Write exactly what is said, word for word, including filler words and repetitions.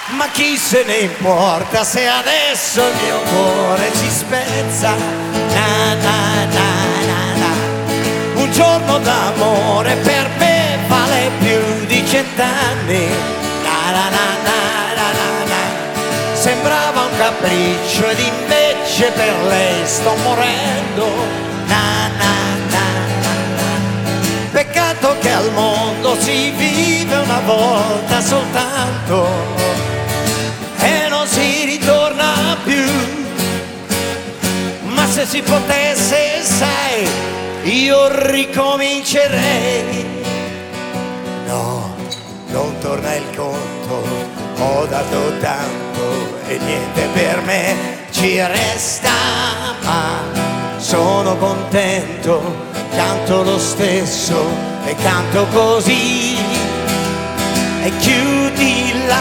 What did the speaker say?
Ma chi se ne importa se adesso il mio cuore si spezza. Na na na na na. Un giorno d'amore per me vale più di cent'anni. Na na na na na na na. Sembrava un capriccio ed invece per lei sto morendo. Na na na na na. Peccato che al mondo si vive una volta soltanto e non si ritorna più. Ma se si potesse, sai, io ricomincerei. No, non torna il conto, ho dato tanto e niente per me ci resta. Ma sono contento, canto lo stesso e canto così. E chiudi la